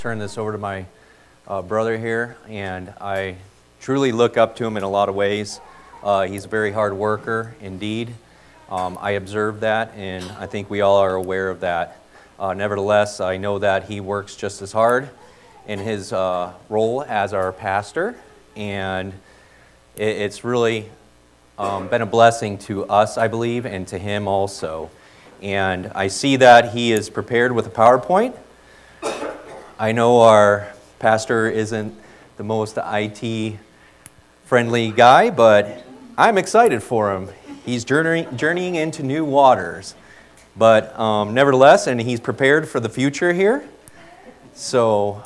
turn this over to my brother here, and I truly look up to him in a lot of ways. He's a very hard worker indeed. I observe that, and I think we all are aware of that. Nevertheless, I know that he works just as hard in his role as our pastor, and it's really been a blessing to us, I believe, and to him also. And I see that he is prepared with a PowerPoint. I know our pastor isn't the most IT-friendly guy, but I'm excited for him. He's journeying into new waters. But nevertheless, and he's prepared for the future here. So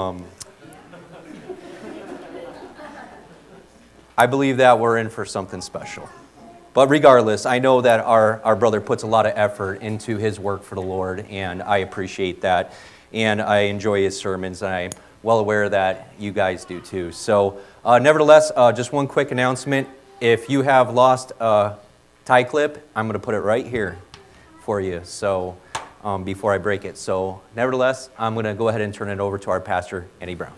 I believe that we're in for something special. But regardless, I know that our brother puts a lot of effort into his work for the Lord, and I appreciate that. And I enjoy his sermons, and I'm well aware that you guys do too. So nevertheless, just one quick announcement. If you have lost a tie clip, I'm going to put it right here for you, so before I break it. So nevertheless, I'm going to go ahead and turn it over to our pastor, Eddie Brown.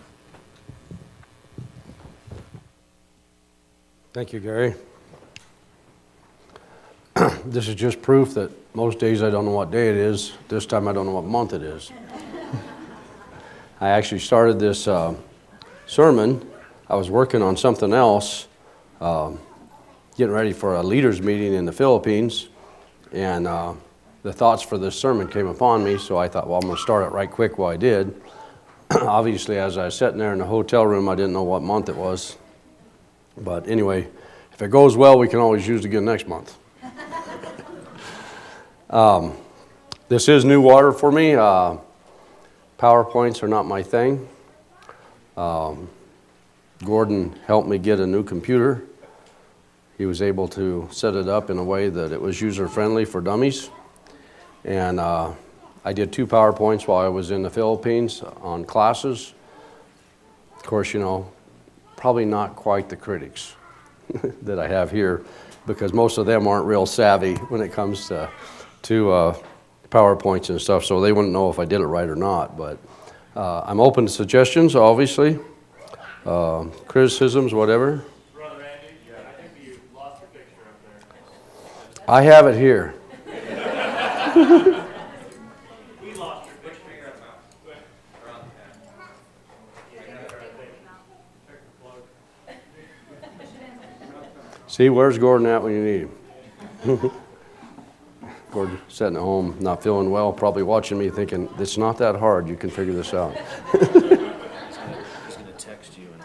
Thank you, Gary. This is just proof that most days I don't know what day it is. This time I don't know what month it is. I actually started this sermon. I was working on something else, getting ready for a leaders meeting in the Philippines, and the thoughts for this sermon came upon me, so I thought, well, I'm going to start it right quick while I did. Obviously, as I was sitting there in the hotel room, I didn't know what month it was. But anyway, if it goes well, we can always use it again next month. This is new water for me. PowerPoints are not my thing. Gordon helped me get a new computer. He was able to set it up in a way that it was user-friendly for dummies. And I did 2 PowerPoints while I was in the Philippines on classes. Of course, you know, probably not quite the critics that I have here, because most of them aren't real savvy when it comes to PowerPoints and stuff, so they wouldn't know if I did it right or not. But I'm open to suggestions, obviously, criticisms, whatever. Brother Andy, I think you lost your picture up there. I have it here. We lost your picture. See, where's Gordon at when you need him? Gordon sitting at home, not feeling well, probably watching me thinking, it's not that hard, you can figure this out. He's going to text you.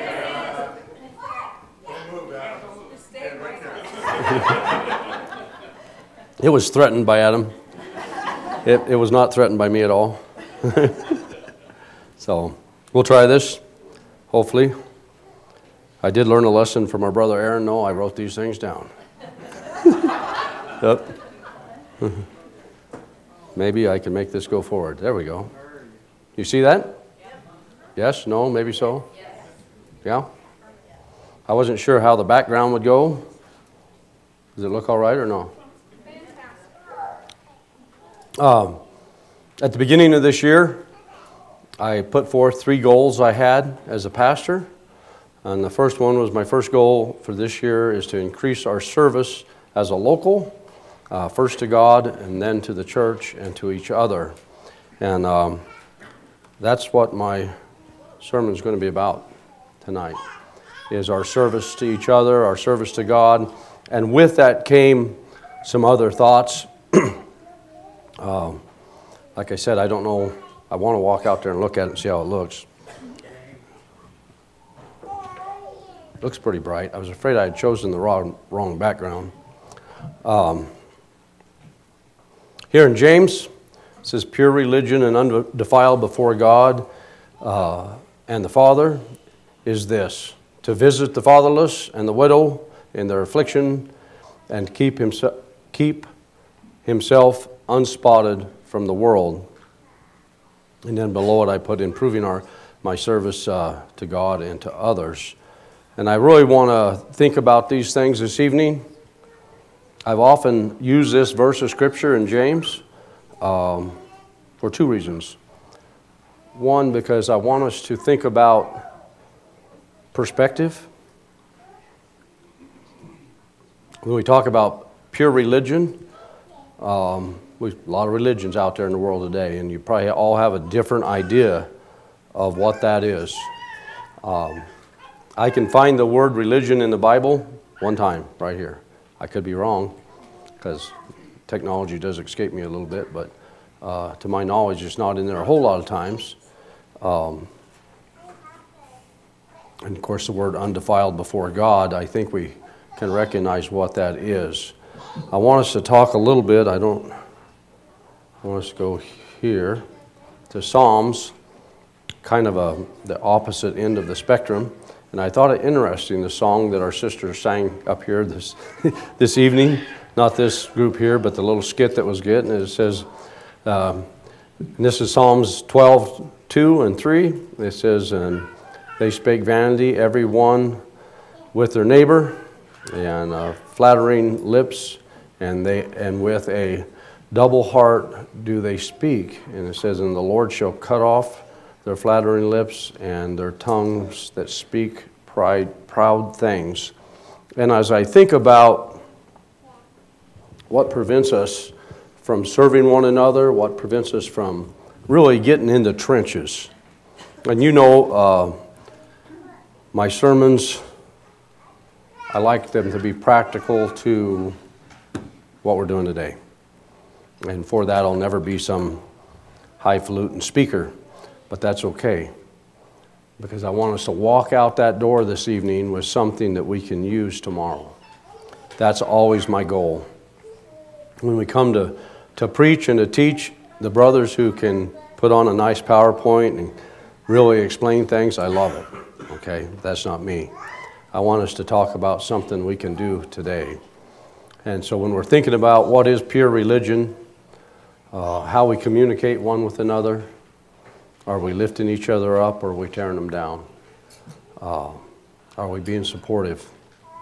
It was threatened by Adam. It was not threatened by me at all. So, we'll try this, hopefully. I did learn a lesson from our brother Aaron. No, I wrote these things down. Yep. Maybe I can make this go forward. There we go. You see that? Yes? No? Maybe so? Yeah? I wasn't sure how the background would go. Does it look all right or no? At the beginning of this year, I put forth 3 goals I had as a pastor. And the first one was, my first goal for this year is to increase our service as a local, first to God and then to the church and to each other. And that's what my sermon is going to be about tonight, is our service to each other, our service to God. And with that came some other thoughts. Like I said, I don't know. I want to walk out there and look at it and see how it looks. Looks pretty bright. I was afraid I had chosen the wrong background. Here in James, it says, pure religion and undefiled before God and the Father is this, to visit the fatherless and the widow in their affliction and keep himself unspotted from the world. And then below it I put improving my service to God and to others. And I really want to think about these things this evening. I've often used this verse of Scripture in James for 2 reasons. One, because I want us to think about perspective. When we talk about pure religion, a lot of religions out there in the world today, and you probably all have a different idea of what that is. I can find the word religion in the Bible one time, right here. I could be wrong, because technology does escape me a little bit, but to my knowledge, it's not in there a whole lot of times. And of course, the word undefiled before God, I think we can recognize what that is. I want us to talk a little bit. I want us to go here to Psalms, kind of the opposite end of the spectrum. And I thought it interesting, the song that our sister sang up here this evening, not this group here, but the little skit that was getting. It says, and this is Psalms 12, 2 and 3. It says, and they spake vanity, every one with their neighbor, and flattering lips, and with a double heart do they speak. And it says, and the Lord shall cut off their flattering lips and their tongues that speak proud things. And as I think about what prevents us from serving one another, what prevents us from really getting into trenches. And you know, my sermons, I like them to be practical to what we're doing today. And for that, I'll never be some highfalutin speaker, but that's okay. Because I want us to walk out that door this evening with something that we can use tomorrow. That's always my goal. When we come to preach and to teach, the brothers who can put on a nice PowerPoint and really explain things, I love it. Okay, that's not me. I want us to talk about something we can do today. And so when we're thinking about what is pure religion, how we communicate one with another, are we lifting each other up or are we tearing them down? Are we being supportive?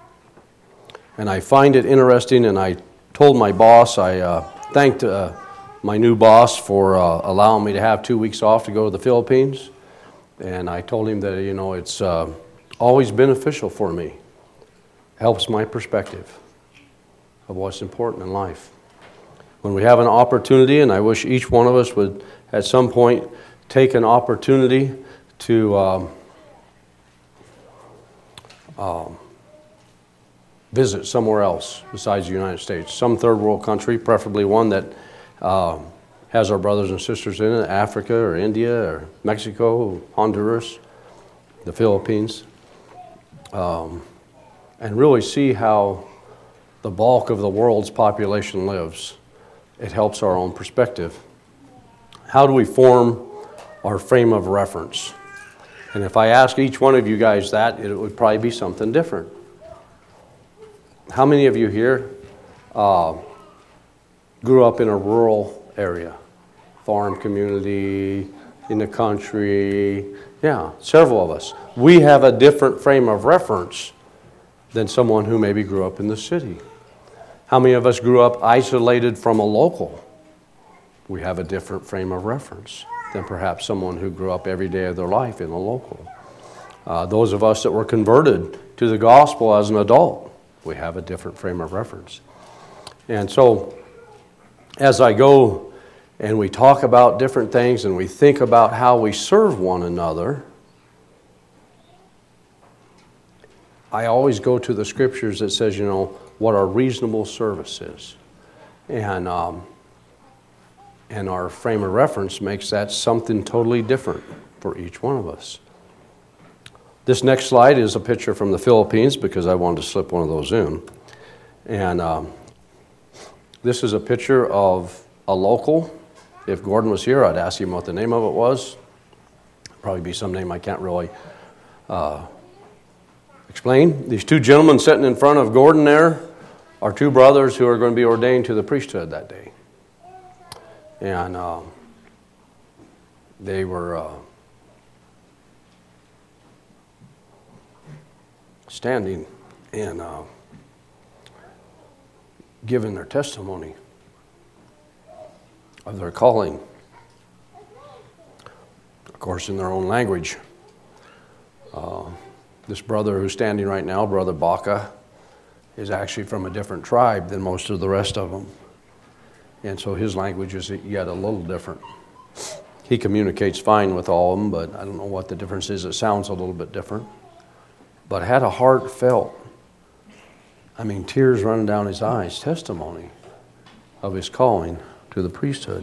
And I find it interesting, and I told my boss, I thanked my new boss for allowing me to have 2 weeks off to go to the Philippines. And I told him that, you know, it's always beneficial for me. Helps my perspective of what's important in life. When we have an opportunity, and I wish each one of us would at some point take an opportunity to visit somewhere else besides the United States. Some third world country, preferably one that has our brothers and sisters in it, Africa or India or Mexico, Honduras, the Philippines. And really see how the bulk of the world's population lives. It helps our own perspective. How do we form our frame of reference? And if I ask each one of you guys that, it would probably be something different. How many of you here grew up in a rural area? Farm community, in the country? Yeah, several of us. We have a different frame of reference than someone who maybe grew up in the city. How many of us grew up isolated from a local? We have a different frame of reference than perhaps someone who grew up every day of their life in a local. Those of us that were converted to the gospel as an adult, we have a different frame of reference. And so, as I go and we talk about different things and we think about how we serve one another, I always go to the scriptures that says, you know, what our reasonable service is. And our frame of reference makes that something totally different for each one of us. This next slide is a picture from the Philippines because I wanted to slip one of those in. And this is a picture of a local. If Gordon was here, I'd ask him what the name of it was. Probably be some name I can't really explain. These two gentlemen sitting in front of Gordon there are two brothers who are going to be ordained to the priesthood that day. And they were standing and giving their testimony of their calling. of course, in their own language. This brother who's standing right now, Brother Baca, is actually from a different tribe than most of the rest of them. And so his language is yet a little different. He communicates fine with all of them, but I don't know what the difference is. It sounds a little bit different. But had a heartfelt, tears running down his eyes, testimony of his calling to the priesthood.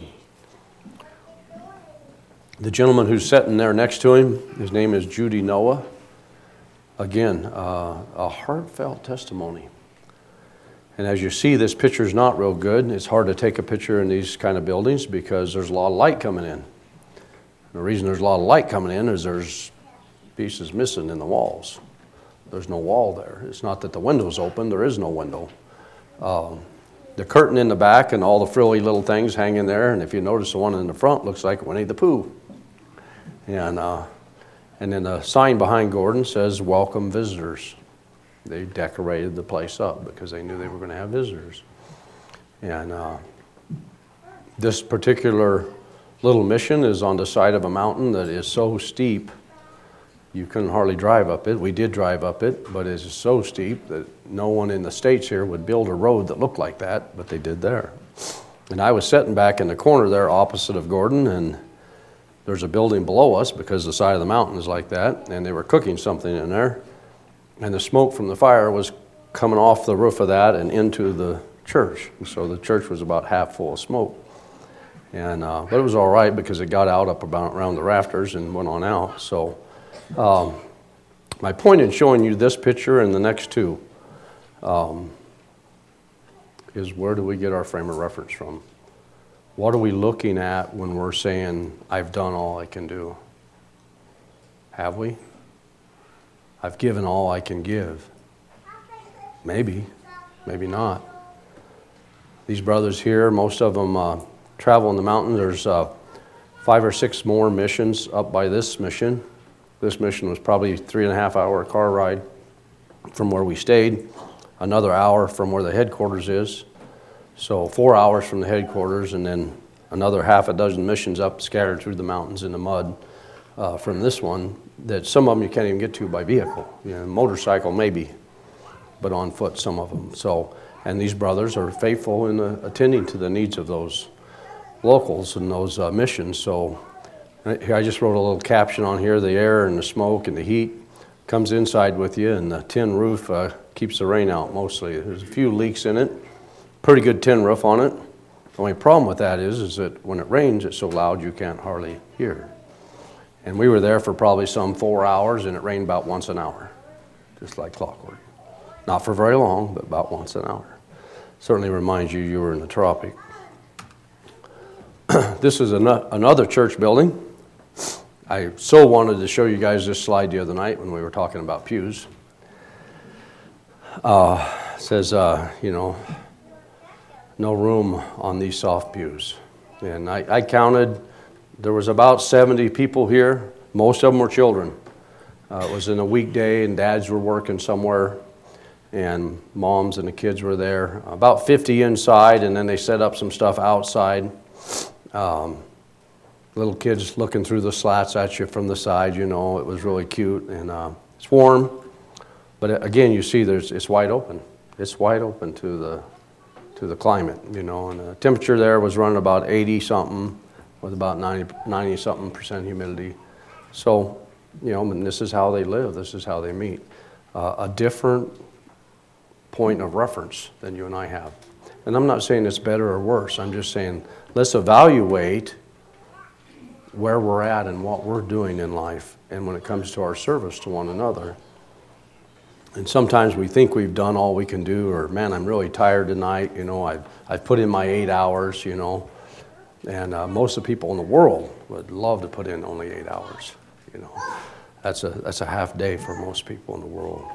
The gentleman who's sitting there next to him, his name is Judy Noah. Again, a heartfelt testimony. And as you see, this picture's not real good. It's hard to take a picture in these kind of buildings because there's a lot of light coming in. The reason there's a lot of light coming in is there's pieces missing in the walls. There's no wall there. It's not that the window's open. There is no window. The curtain in the back and all the frilly little things hanging there. And if you notice, the one in the front looks like Winnie the Pooh. And then the sign behind Gordon says, "Welcome visitors." They decorated the place up because they knew they were going to have visitors. And this particular little mission is on the side of a mountain that is so steep you couldn't hardly drive up it. We did drive up it, but it's so steep that no one in the States here would build a road that looked like that, but they did there. And I was sitting back in the corner there opposite of Gordon, and there's a building below us because the side of the mountain is like that, and they were cooking something in there. And the smoke from the fire was coming off the roof of that and into the church. And so the church was about half full of smoke. And but it was all right because it got out up around the rafters and went on out. So my point in showing you this picture and the next two is, where do we get our frame of reference from? What are we looking at when we're saying, I've done all I can do? Have we? I've given all I can give. Maybe, maybe not. These brothers here, most of them travel in the mountains. There's 5 or 6 more missions up by this mission. This mission was probably a 3.5-hour car ride from where we stayed, another hour from where the headquarters is. So 4 hours from the headquarters, and then another half a dozen missions up scattered through the mountains in the mud from this one, that some of them you can't even get to by vehicle. Motorcycle maybe, but on foot some of them. So, and these brothers are faithful in attending to the needs of those locals and those missions. So I just wrote a little caption on here: the air and the smoke and the heat comes inside with you, and the tin roof keeps the rain out mostly. There's a few leaks in it. Pretty good tin roof on it. The only problem with that is that when it rains, it's so loud you can't hardly hear. And we were there for probably some 4 hours, and it rained about once an hour, just like clockwork. Not for very long, but about once an hour. Certainly reminds you you were in the tropic. This is another church building. I so wanted to show you guys this slide the other night when we were talking about pews. It says, no room on these soft pews. And I counted, there was about 70 people here. Most of them were children. It was in a weekday, and dads were working somewhere, and moms and the kids were there. About 50 inside, and then they set up some stuff outside. Little kids looking through the slats at you from the side, it was really cute, and it's warm. But again, you see it's wide open. It's wide open to the climate, and the temperature there was running about 80-something with about 90-something% humidity. So, and this is how they live. This is how they meet. A different point of reference than you and I have. And I'm not saying it's better or worse. I'm just saying let's evaluate where we're at and what we're doing in life, and when it comes to our service to one another. And sometimes we think we've done all we can do, or man, I'm really tired tonight. I've put in my 8 hours. And most of the people in the world would love to put in only 8 hours. That's a half day for most people in the world.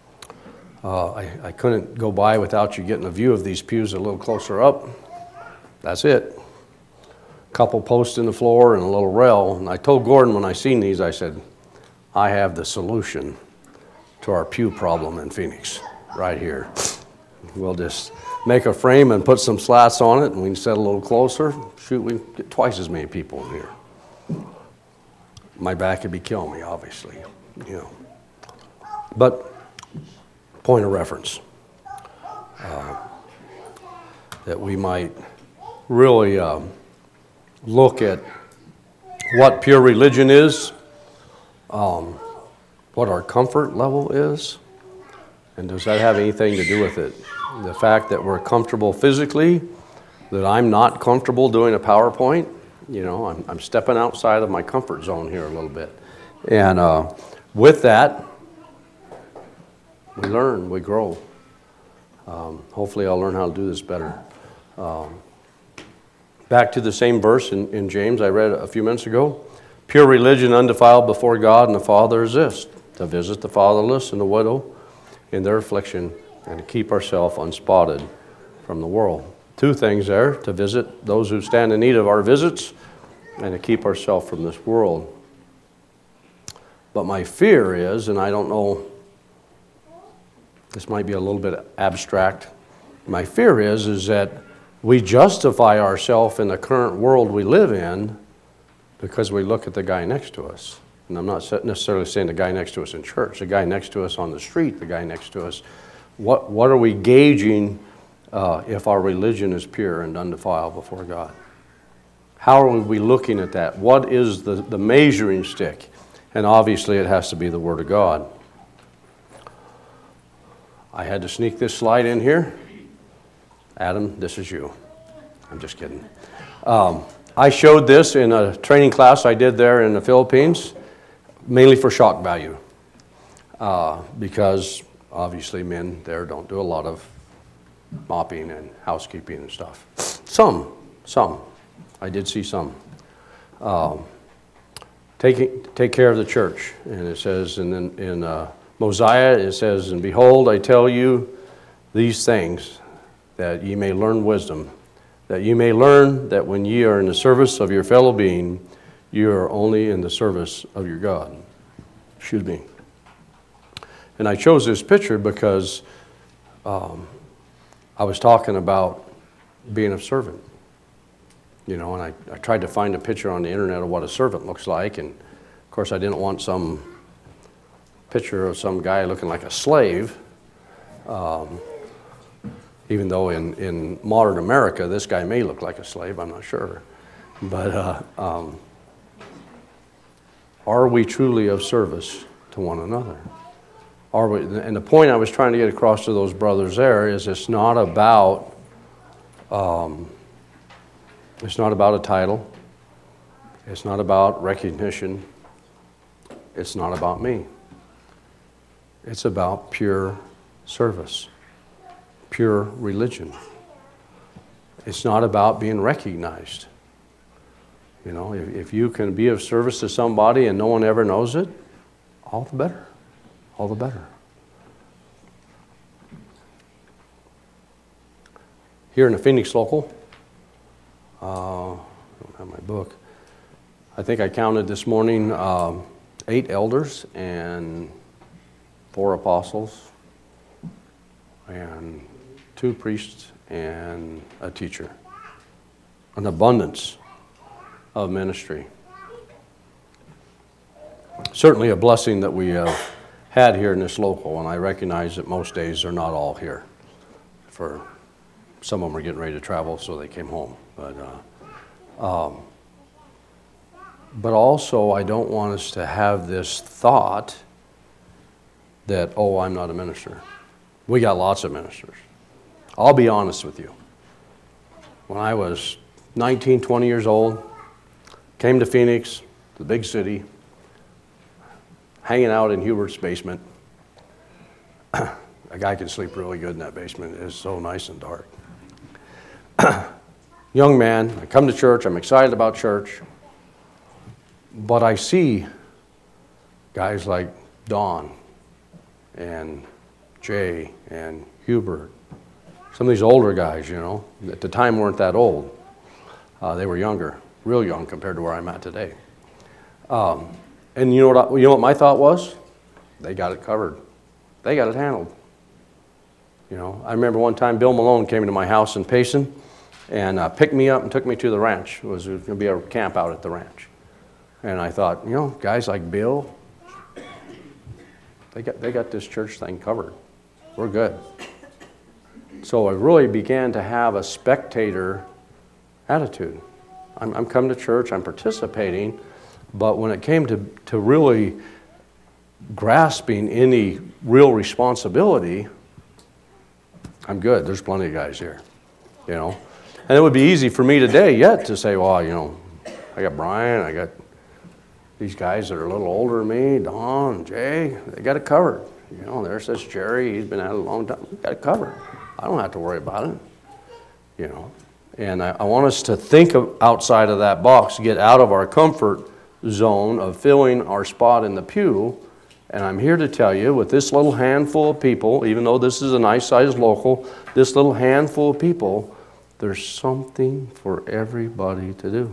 I couldn't go by without you getting a view of these pews a little closer up. That's it. A couple posts in the floor and a little rail. And I told Gordon when I seen these, I said, I have the solution to our pew problem in Phoenix, right here. We'll just make a frame and put some slats on it, and we can set a little closer. Shoot, we get twice as many people in here. my back would be killing me, obviously, you know. But point of reference, that we might really look at what pure religion is, what our comfort level is, and does that have anything to do with it? The fact that we're comfortable physically, that I'm not comfortable doing a PowerPoint, you know, I'm stepping outside of my comfort zone here a little bit. And with that, we learn, we grow. Hopefully I'll learn how to do this better. Back to the same verse in James I read a few minutes ago. Pure religion undefiled before God and the Father is this, to visit the fatherless and the widow in their affliction and to keep ourselves unspotted from the world. Two things there, to visit those who stand in need of our visits and to keep ourselves from this world. But my fear is, and I don't know, this might be a little bit abstract, my fear is that we justify ourselves in the current world we live in because we look at the guy next to us. And I'm not necessarily saying the guy next to us in church, the guy next to us on the street, the guy next to us. What are we gauging if our religion is pure and undefiled before God? How are we looking at that? What is the measuring stick? And obviously it has to be the Word of God. I had to sneak this slide in here. Adam, this is you. I'm just kidding. I showed this in a training class I did there in the Philippines, mainly for shock value, because obviously men there don't do a lot of mopping and housekeeping and stuff. Some. I did see some. Take care of the church. And it says in Mosiah, it says, and behold, I tell you these things, that ye may learn wisdom, that ye may learn that when ye are in the service of your fellow being, you are only in the service of your God. Excuse me. And I chose this picture because I was talking about being a servant. You know, and I tried to find a picture on the internet of what a servant looks like, and of course I didn't want some picture of some guy looking like a slave. Even though in modern America, this guy may look like a slave, I'm not sure. But are we truly of service to one another? Are we? And the point I was trying to get across to those brothers there is it's not about a title. It's not about recognition. It's not about me. It's about pure service. Pure religion. It's not about being recognized. You know, if you can be of service to somebody and no one ever knows it, all the better. All the better. Here in the Phoenix local, I don't have my book. I think I counted this morning 8 elders and 4 apostles and 2 priests and a teacher. An abundance of ministry. Certainly a blessing that we have had here in this local, and I recognize that most days they're not all here. For some of them are getting ready to travel, so they came home. But also, I don't want us to have this thought that, oh, I'm not a minister. We got lots of ministers. I'll be honest with you. When I was 19, 20 years old, came to Phoenix, the big city, hanging out in Hubert's basement. A guy can sleep really good in that basement. It's so nice and dark. Young man, I come to church, I'm excited about church, but I see guys like Don and Jay and Hubert, some of these older guys, you know, at the time weren't that old. They were younger, real young compared to where I'm at today. And you know what my thought was? They got it covered. They got it handled. You know, I remember one time Bill Malone came into my house in Payson and picked me up and took me to the ranch. It was going to be a camp out at the ranch. And I thought, guys like Bill, they got this church thing covered. We're good. So I really began to have a spectator attitude. I'm coming to church, I'm participating, but when it came to really grasping any real responsibility, I'm good. There's plenty of guys here, And it would be easy for me today yet to say, well, I got Brian, I got these guys that are a little older than me, Don, Jay, they got it covered. There's this Jerry, he's been at it a long time. We got it covered. I don't have to worry about it, And I want us to think outside of that box, get out of our comfort zone of filling our spot in the pew. And I'm here to tell you, with this little handful of people, even though this is a nice-sized local, this little handful of people, there's something for everybody to do.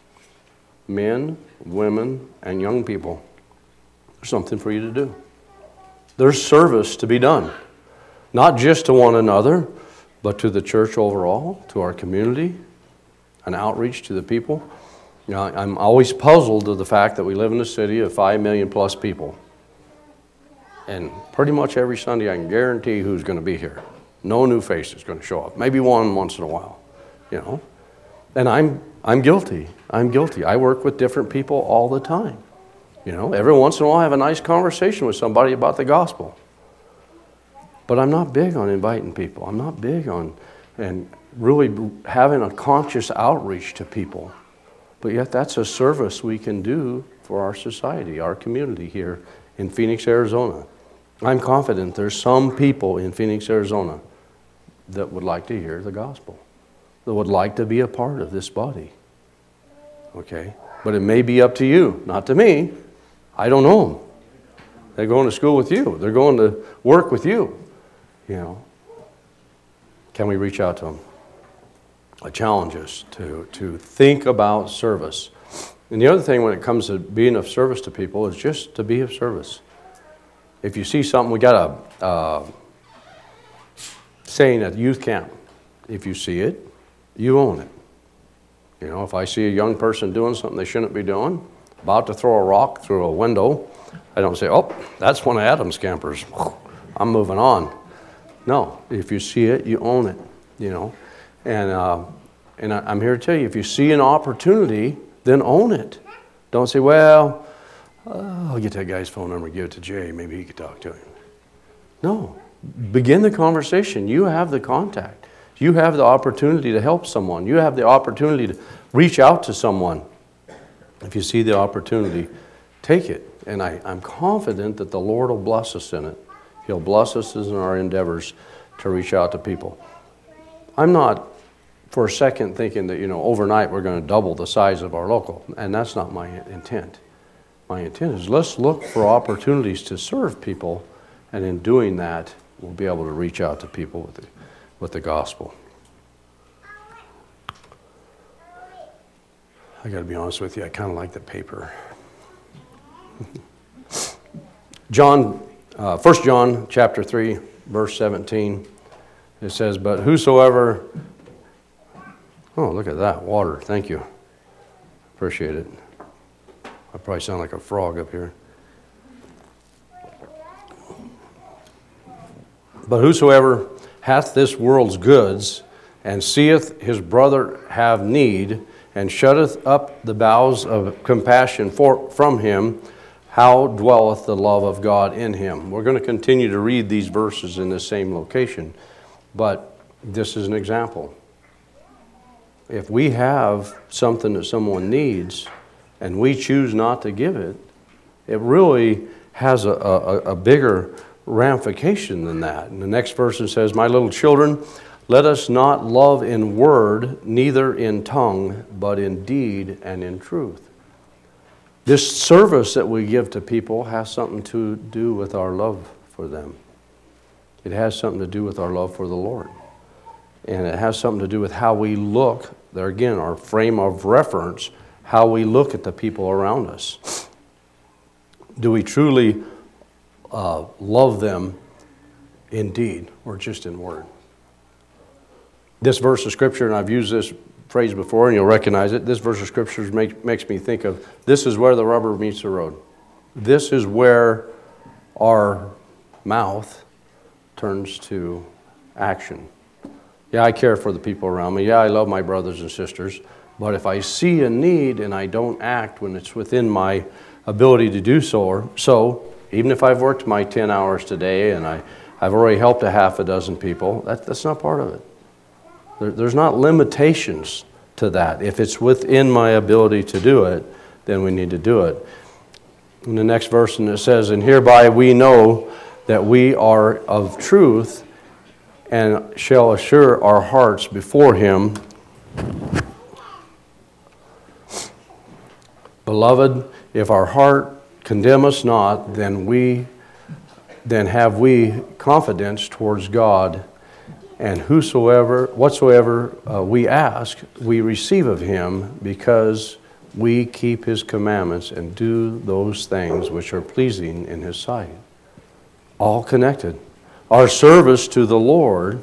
Men, women, and young people. There's something for you to do. There's service to be done. Not just to one another, but to the church overall, to our community, an outreach to the people. I'm always puzzled at the fact that we live in a city of 5 million plus people. And pretty much every Sunday I can guarantee who's going to be here. No new face is going to show up. Maybe one once in a while, And I'm guilty. I'm guilty. I work with different people all the time. Every once in a while I have a nice conversation with somebody about the gospel. But I'm not big on inviting people. I'm not big on and really having a conscious outreach to people. But yet that's a service we can do for our society, our community here in Phoenix, Arizona. I'm confident there's some people in Phoenix, Arizona that would like to hear the gospel, that would like to be a part of this body. Okay? But it may be up to you, not to me. I don't know them. They're going to school with you. They're going to work with you. Can we reach out to them? I challenge us to think about service. And the other thing when it comes to being of service to people is just to be of service. If you see something, we got a saying at youth camp, if you see it, you own it. If I see a young person doing something they shouldn't be doing, about to throw a rock through a window, I don't say, oh, that's one of Adam's campers. I'm moving on. No, if you see it, you own it, And I'm here to tell you, if you see an opportunity, then own it. Don't say, well, I'll get that guy's phone number, give it to Jay, maybe he could talk to him. No, begin the conversation. You have the contact. You have the opportunity to help someone. You have the opportunity to reach out to someone. If you see the opportunity, take it. And I'm confident that the Lord will bless us in it. He'll bless us in our endeavors to reach out to people. I'm not for a second thinking that, overnight we're going to double the size of our local. And that's not my intent. My intent is let's look for opportunities to serve people. And in doing that, we'll be able to reach out to people with the gospel. I got to be honest with you, I kind of like the paper. 1 John chapter 3, verse 17, it says, but whosoever, oh, look at that, water, thank you. Appreciate it. I probably sound like a frog up here. But whosoever hath this world's goods, and seeth his brother have need, and shutteth up the bowels of compassion from him, how dwelleth the love of God in him? We're going to continue to read these verses in this same location, but this is an example. If we have something that someone needs, and we choose not to give it, it really has a bigger ramification than that. And the next verse says, my little children, let us not love in word, neither in tongue, but in deed and in truth. This service that we give to people has something to do with our love for them. It has something to do with our love for the Lord. And it has something to do with how we look, there again, our frame of reference, how we look at the people around us. Do we truly love them in deed or just in word? This verse of Scripture, and I've used this phrase before, and you'll recognize it. This verse of Scripture makes me think of, this is where the rubber meets the road. This is where our mouth turns to action. Yeah, I care for the people around me. Yeah, I love my brothers and sisters. But if I see a need and I don't act when it's within my ability to do so, even if I've worked my 10 hours today and I've already helped a half a dozen people, that's not part of it. There's not limitations to that. If it's within my ability to do it, then we need to do it. In the next verse, and it says, and hereby we know that we are of truth and shall assure our hearts before him. Beloved, if our heart condemn us not, then have we confidence towards God, and whatsoever we ask, we receive of him, because we keep his commandments and do those things which are pleasing in his sight. All connected. Our service to the Lord,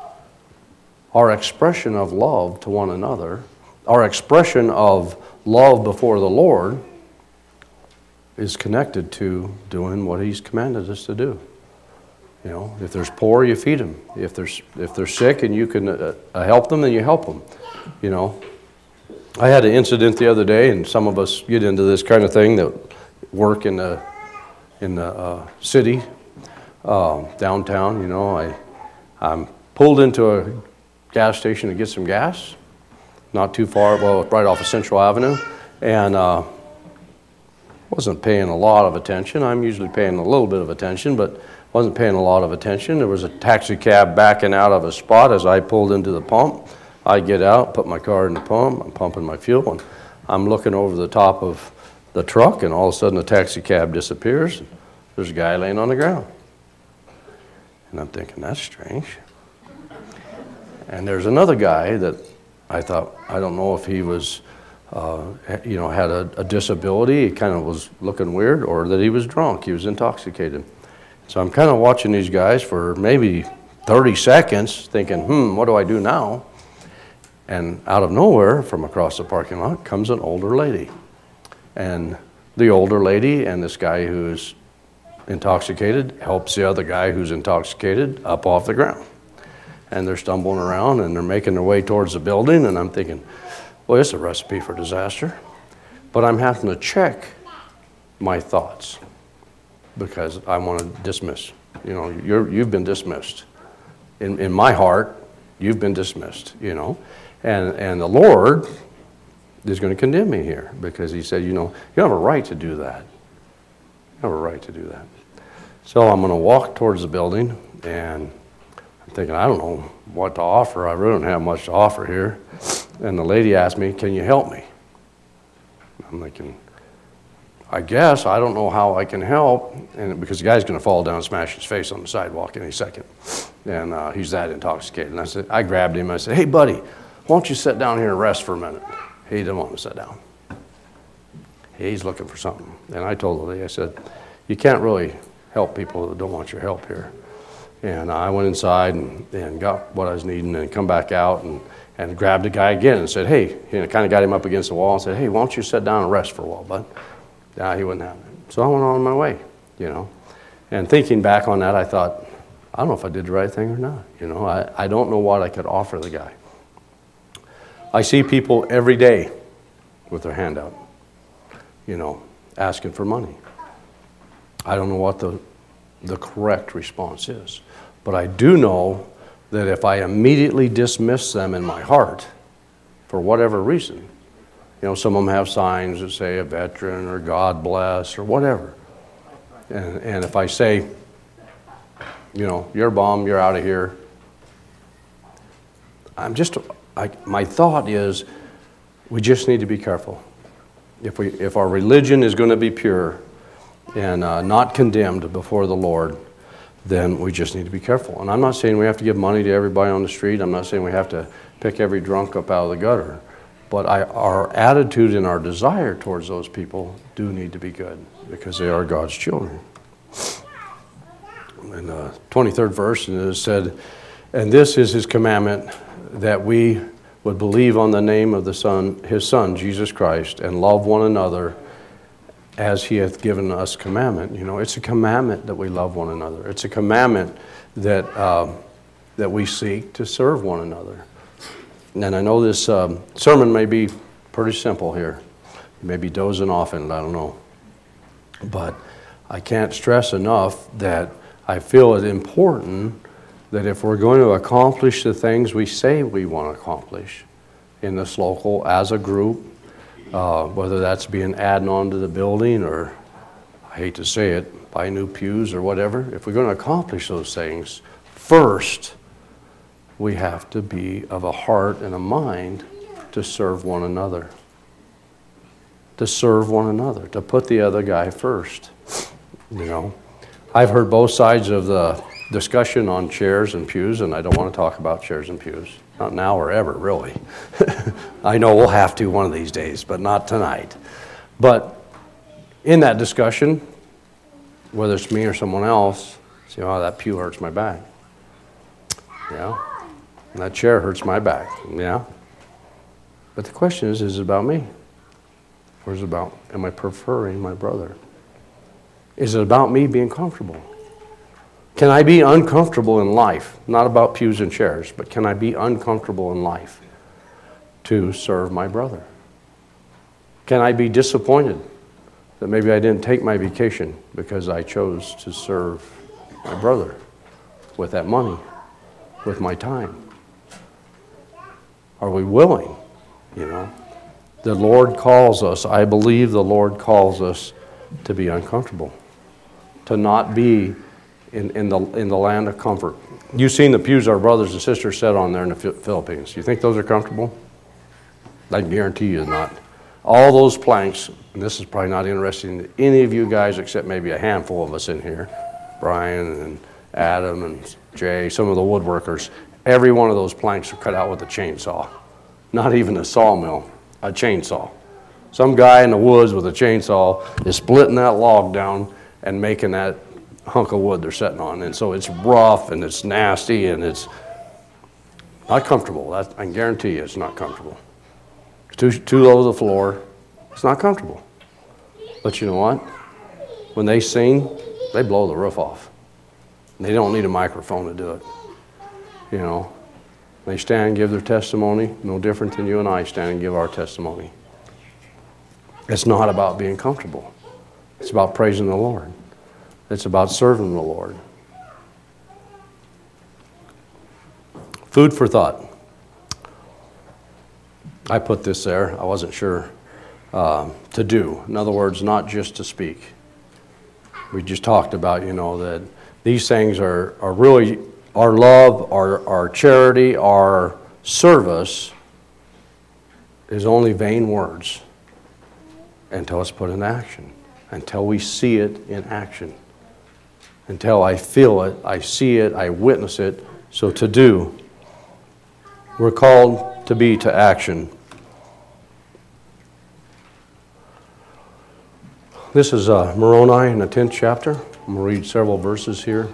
our expression of love to one another, our expression of love before the Lord is connected to doing what he's commanded us to do. You know, if there's poor, you feed them. If they're sick and you can help them, then you help them. You know, I had an incident the other day, and some of us get into this kind of thing that work in the city, downtown. You know, I'm pulled into a gas station to get some gas, not too far, well, right off of Central Avenue, and wasn't paying a lot of attention. I'm usually paying a little bit of attention, but wasn't paying a lot of attention. There was a taxi cab backing out of a spot as I pulled into the pump. I get out, put my car in the pump, I'm pumping my fuel, and I'm looking over the top of the truck, and all of a sudden the taxi cab disappears. And there's a guy laying on the ground. And I'm thinking, that's strange. And there's another guy that I thought, I don't know if he was, had a disability, he kind of was looking weird, or that he was drunk, he was intoxicated. So I'm kind of watching these guys for maybe 30 seconds, thinking, what do I do now? And out of nowhere, from across the parking lot, comes an older lady. And the older lady and this guy who's intoxicated helps the other guy who's intoxicated up off the ground. And they're stumbling around and they're making their way towards the building, and I'm thinking, well, it's a recipe for disaster. But I'm having to check my thoughts because I want to dismiss. You know, you've been dismissed. In my heart, you've been dismissed, you know. And the Lord is going to condemn me here because he said, you have a right to do that. You have a right to do that. So I'm going to walk towards the building, and I'm thinking, I don't know what to offer. I really don't have much to offer here. And the lady asked me, can you help me? I'm thinking, I guess. I don't know how I can help. And because the guy's going to fall down and smash his face on the sidewalk any second. And he's that intoxicated. And I grabbed him. I said, hey, buddy, why don't you sit down here and rest for a minute? He didn't want to sit down. He's looking for something. And I told the lady, I said, you can't really help people that don't want your help here. And I went inside and got what I was needing and come back out and grabbed the guy again and said, hey, kind of got him up against the wall and said, hey, why don't you sit down and rest for a while, bud? Nah, he wouldn't have it. So I went on my way, And thinking back on that, I thought, I don't know if I did the right thing or not. I don't know what I could offer the guy. I see people every day with their hand out, asking for money. I don't know what the correct response is. But I do know that if I immediately dismiss them in my heart, for whatever reason, some of them have signs that say a veteran or God bless or whatever. And if I say, you're a bum, you're out of here, my thought is we just need to be careful. If our religion is going to be pure and not condemned before the Lord, then we just need to be careful. And I'm not saying we have to give money to everybody on the street. I'm not saying we have to pick every drunk up out of the gutter. But our attitude and our desire towards those people do need to be good because they are God's children. In the 23rd verse, it said, and this is his commandment, that we would believe on the name of his Son, Jesus Christ, and love one another as he hath given us commandment. You know, it's a commandment that we love one another. It's a commandment that we seek to serve one another. And I know this sermon may be pretty simple here. You may be dozing off in it, I don't know. But I can't stress enough that I feel it important that if we're going to accomplish the things we say we want to accomplish in this local as a group, whether that's being added on to the building or, I hate to say it, buy new pews or whatever, if we're going to accomplish those things, first we have to be of a heart and a mind to serve one another. To serve one another, to put the other guy first. You know, I've heard both sides of the discussion on chairs and pews, and I don't want to talk about chairs and pews. Not now or ever, really. I know we'll have to one of these days, but not tonight. But in that discussion, whether it's me or someone else, say, oh, that pew hurts my back. Yeah. And that chair hurts my back. Yeah. But the question is it about me? Or is it about, am I preferring my brother? Is it about me being comfortable? Can I be uncomfortable in life? Not about pews and chairs, but can I be uncomfortable in life to serve my brother? Can I be disappointed that maybe I didn't take my vacation because I chose to serve my brother with that money, with my time? Are we willing, you know? The Lord calls us, I believe the Lord calls us to be uncomfortable, to not be in the land of comfort. You've seen the pews our brothers and sisters sit on there in the Philippines. You think those are comfortable? I can guarantee you not. All those planks, and this is probably not interesting to any of you guys except maybe a handful of us in here, Brian and Adam and Jay, some of the woodworkers, every one of those planks are cut out with a chainsaw. Not even a sawmill. A chainsaw. Some guy in the woods with a chainsaw is splitting that log down and making that hunk of wood they're sitting on. And so it's rough and it's nasty and it's not comfortable. I can guarantee you it's not comfortable. It's too low to the floor. It's not comfortable. But you know what? When they sing, they blow the roof off. They don't need a microphone to do it. You know? They stand and give their testimony, no different than you and I stand and give our testimony. It's not about being comfortable. It's about praising the Lord. It's about serving the Lord. Food for thought. I put this there. I wasn't sure to do. In other words, not just to speak. We just talked about, you know, that these things are really our love, our charity, our service is only vain words until it's put in action, until we see it in action, until I feel it, I see it, I witness it. So to do, we're called to be to action. This is Moroni in the 10th chapter. I'm going to read several verses here.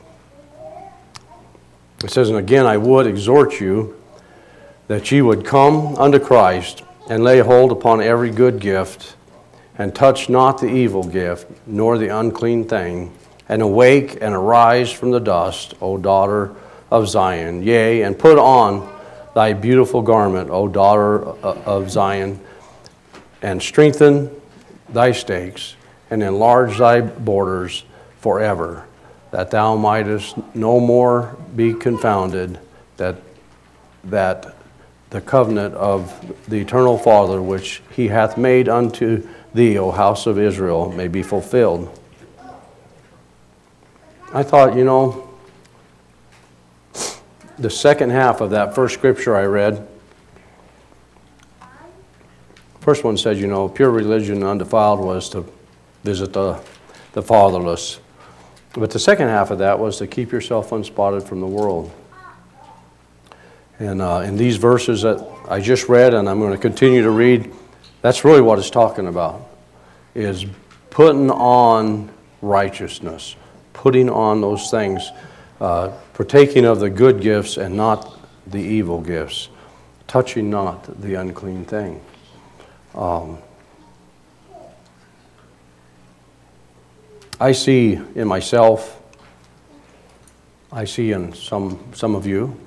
It says, and again I would exhort you that ye would come unto Christ and lay hold upon every good gift and touch not the evil gift nor the unclean thing, and awake and arise from the dust, O daughter of Zion, yea, and put on thy beautiful garment, O daughter of Zion, and strengthen thy stakes and enlarge thy borders forever, that thou mightest no more be confounded, that the covenant of the eternal Father which he hath made unto thee, O house of Israel, may be fulfilled. I thought, you know, the second half of that first scripture I read, first one said, you know, pure religion and undefiled was to visit the fatherless. But the second half of that was to keep yourself unspotted from the world. And in these verses that I just read, and I'm going to continue to read, that's really what it's talking about, is putting on righteousness, putting on those things, partaking of the good gifts and not the evil gifts, touching not the unclean thing. I see in myself, I see in some of you,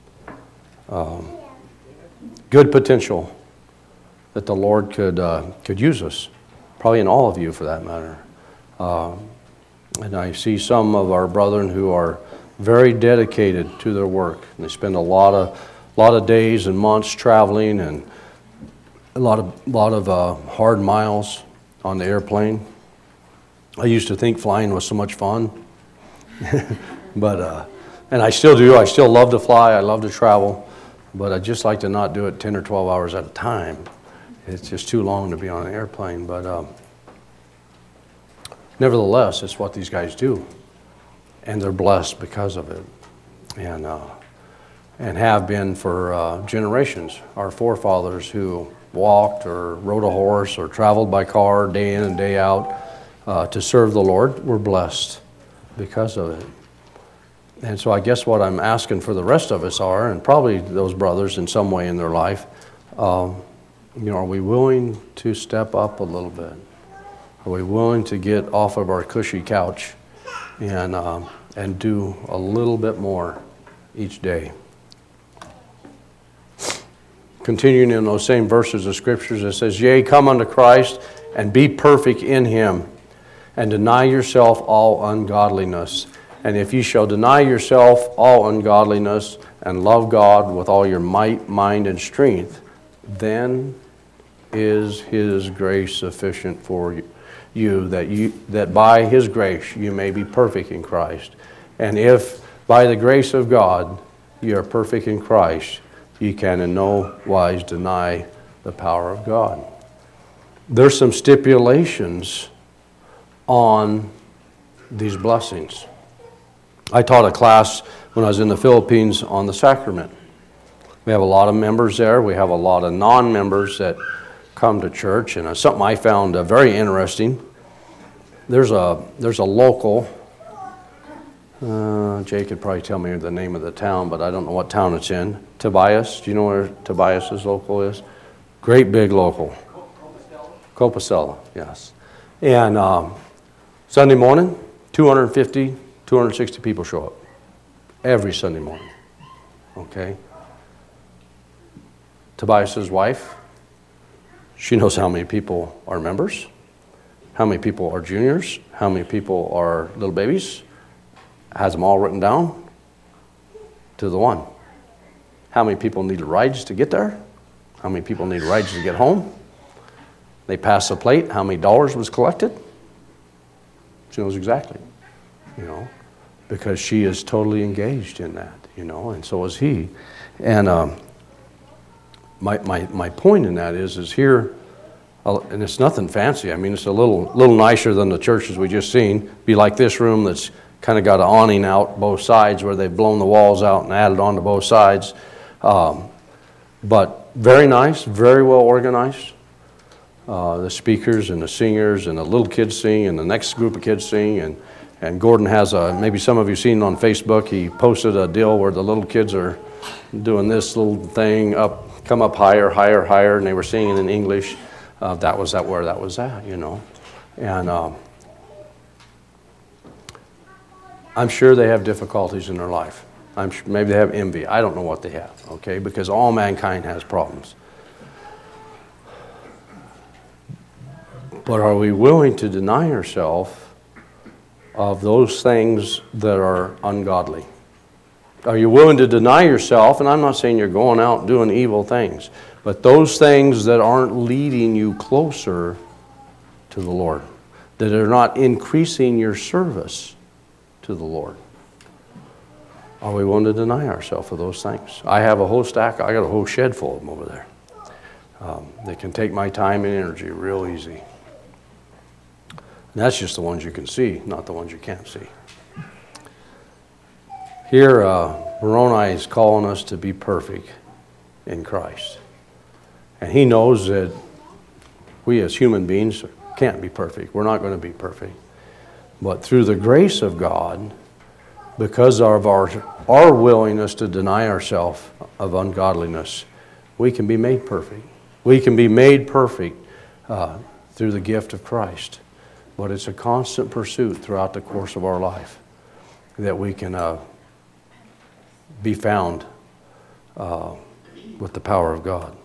good potential that the Lord could use us, probably in all of you for that matter. And I see some of our brethren who are very dedicated to their work. And they spend a lot of days and months traveling and a lot of hard miles on the airplane. I used to think flying was so much fun, but and I still do. I still love to fly. I love to travel, but I just like to not do it 10 or 12 hours at a time. It's just too long to be on an airplane. But nevertheless, it's what these guys do, and they're blessed because of it, and have been for generations. Our forefathers who walked or rode a horse or traveled by car day in and day out to serve the Lord were blessed because of it. And so I guess what I'm asking for the rest of us are, and probably those brothers in some way in their life, are we willing to step up a little bit? Are we willing to get off of our cushy couch and do a little bit more each day? Continuing in those same verses of Scriptures, it says, "Yea, come unto Christ, and be perfect in Him, and deny yourself all ungodliness. And if ye shall deny yourself all ungodliness, and love God with all your might, mind, and strength, then is His grace sufficient for you, that by His grace you may be perfect in Christ. And if by the grace of God you are perfect in Christ, ye can in no wise deny the power of God." There's some stipulations on these blessings. I taught a class when I was in the Philippines on the sacrament. We have a lot of members there. We have a lot of non-members that come to church, and something I found very interesting. There's a local, Jay could probably tell me the name of the town, but I don't know what town it's in. Tobias, do you know where Tobias's local is? Great big local. Compostela, yes. And Sunday morning, 250, 260 people show up every Sunday morning. Okay? Tobias's wife, she knows how many people are members, how many people are juniors, how many people are little babies, has them all written down to the one. How many people need rides to get there? How many people need rides to get home? They pass the plate, how many dollars was collected? She knows exactly, because she is totally engaged in that, and so is he. And my point in that is here, and it's nothing fancy. I mean, it's a little nicer than the churches we just seen. Be like this room that's kind of got an awning out both sides where they've blown the walls out and added on to both sides. But very nice, very well organized. The speakers and the singers and the little kids sing and the next group of kids sing. And Gordon has maybe some of you seen on Facebook, he posted a deal where the little kids are doing this little thing come up higher, higher, higher, and they were singing in English. That was where that was at, And I'm sure they have difficulties in their life. I'm sure maybe they have envy. I don't know what they have, okay? Because all mankind has problems. But are we willing to deny ourselves of those things that are ungodly? Are you willing to deny yourself? And I'm not saying you're going out doing evil things, but those things that aren't leading you closer to the Lord, that are not increasing your service to the Lord. Are we willing to deny ourselves of those things? I have a whole stack. I got a whole shed full of them over there. They can take my time and energy real easy. And that's just the ones you can see, not the ones you can't see. Here, Moroni is calling us to be perfect in Christ. And he knows that we as human beings can't be perfect. We're not going to be perfect. But through the grace of God, because of our willingness to deny ourselves of ungodliness, we can be made perfect. We can be made perfect through the gift of Christ. But it's a constant pursuit throughout the course of our life that we can be found with the power of God.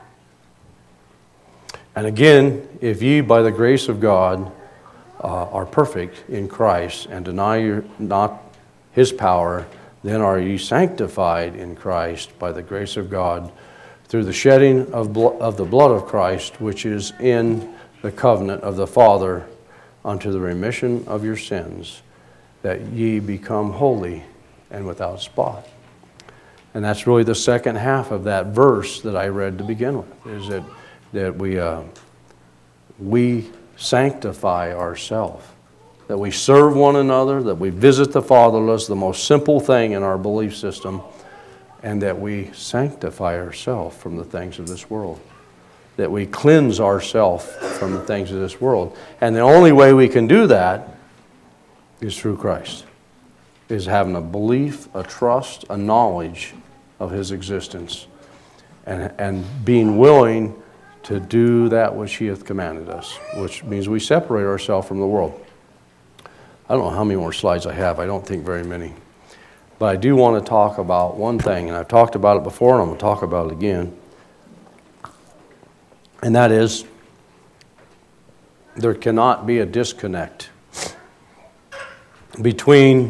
And again, if ye by the grace of God are perfect in Christ and deny not His power, then are ye sanctified in Christ by the grace of God through the shedding of the blood of Christ, which is in the covenant of the Father unto the remission of your sins, that ye become holy and without spot. And that's really the second half of that verse that I read to begin with, is that we sanctify ourselves, that we serve one another, that we visit the fatherless, the most simple thing in our belief system, and that we sanctify ourselves from the things of this world, that we cleanse ourselves from the things of this world. And the only way we can do that is through Christ, is having a belief, a trust, a knowledge of His existence, and being willing to do that which He hath commanded us, which means we separate ourselves from the world. I don't know how many more slides I have. I don't think very many. But I do want to talk about one thing, and I've talked about it before, and I'm going to talk about it again. And that is, there cannot be a disconnect between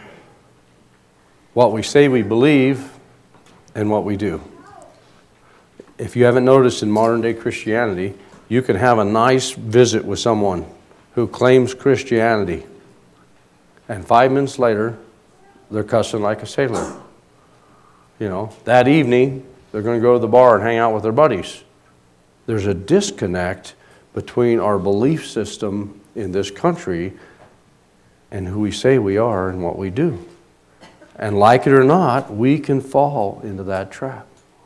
what we say we believe and what we do. If you haven't noticed, in modern day Christianity, you can have a nice visit with someone who claims Christianity, and 5 minutes later, they're cussing like a sailor. You know, that evening, they're going to go to the bar and hang out with their buddies. There's a disconnect between our belief system in this country and who we say we are and what we do. And like it or not, we can fall into that trap.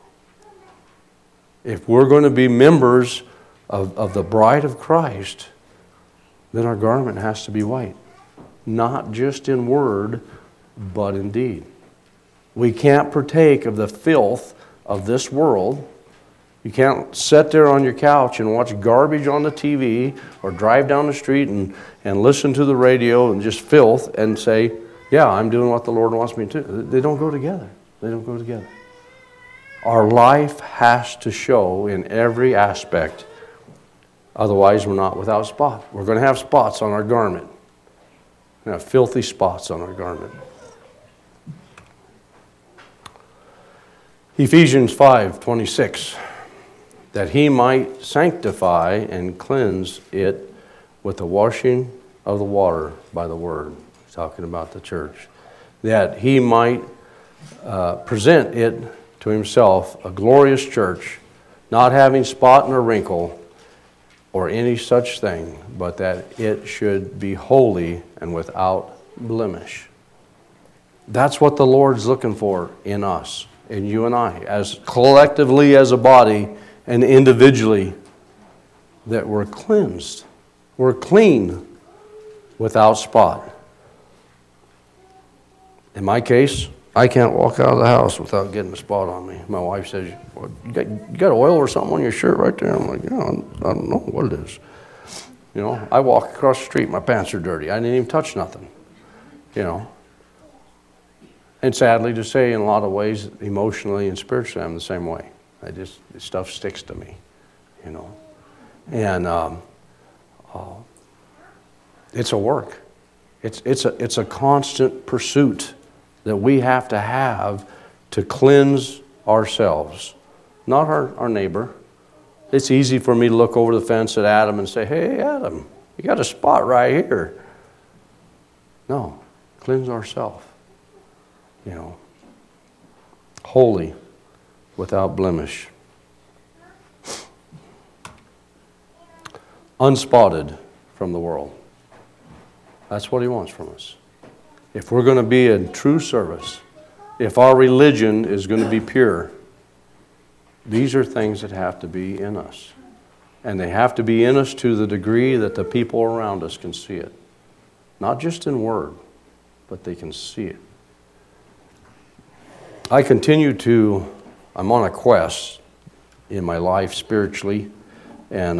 If we're going to be members of the bride of Christ, then our garment has to be white. Not just in word, but in deed. We can't partake of the filth of this world. You can't sit there on your couch and watch garbage on the TV or drive down the street and listen to the radio and just filth and say, yeah, I'm doing what the Lord wants me to do. They don't go together. They don't go together. Our life has to show in every aspect. Otherwise, we're not without spot. We're going to have spots on our garment. We're going to have filthy spots on our garment. Ephesians 5:26, that He might sanctify and cleanse it with the washing of the water by the word. He's talking about the church. That He might present it to Himself a glorious church, not having spot nor wrinkle or any such thing, but that it should be holy and without blemish. That's what the Lord's looking for in us, in you and I, as collectively as a body and individually, that we're cleansed. We're clean without spot. In my case, I can't walk out of the house without getting a spot on me. My wife says, well, you got oil or something on your shirt right there? I'm like, yeah, I don't know what it is. You know, I walk across the street, my pants are dirty. I didn't even touch nothing, you know. And sadly to say, in a lot of ways, emotionally and spiritually, I'm the same way. This stuff sticks to me, you know. And it's a work. It's a constant pursuit that we have to cleanse ourselves, not our neighbor. It's easy for me to look over the fence at Adam and say, hey, Adam, you got a spot right here. No, cleanse ourselves, you know, holy, without blemish, unspotted from the world. That's what He wants from us. If we're going to be in true service, if our religion is going to be pure, these are things that have to be in us. And they have to be in us to the degree that the people around us can see it. Not just in word, but they can see it. I'm on a quest in my life spiritually. And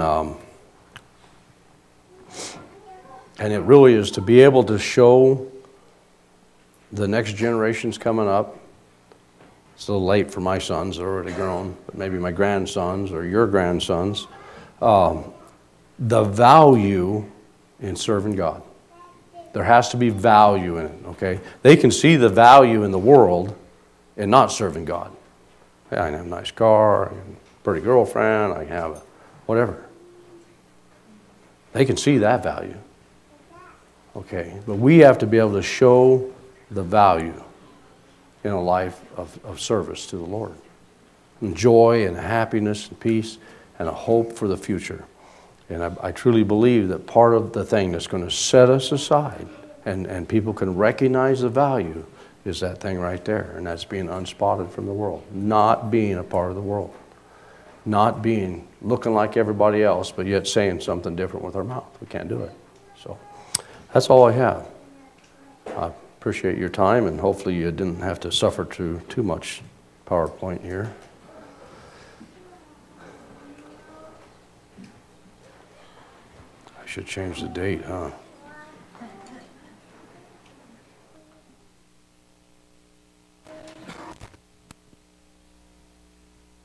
it really is to be able to show the next generations coming up. It's a little late for my sons, they're already grown, but maybe my grandsons or your grandsons, the value in serving God. There has to be value in it, okay? They can see the value in the world in not serving God. Yeah, I can have a nice car, I can have a pretty girlfriend, I can have a whatever. They can see that value, okay? But we have to be able to show the value in a life of service to the Lord. And joy and happiness and peace and a hope for the future. And I truly believe that part of the thing that's going to set us aside and people can recognize the value is that thing right there. And that's being unspotted from the world. Not being a part of the world. Not being, looking like everybody else, but yet saying something different with our mouth. We can't do it. So that's all I have. I appreciate your time, and hopefully you didn't have to suffer through too much PowerPoint here. I should change the date, huh?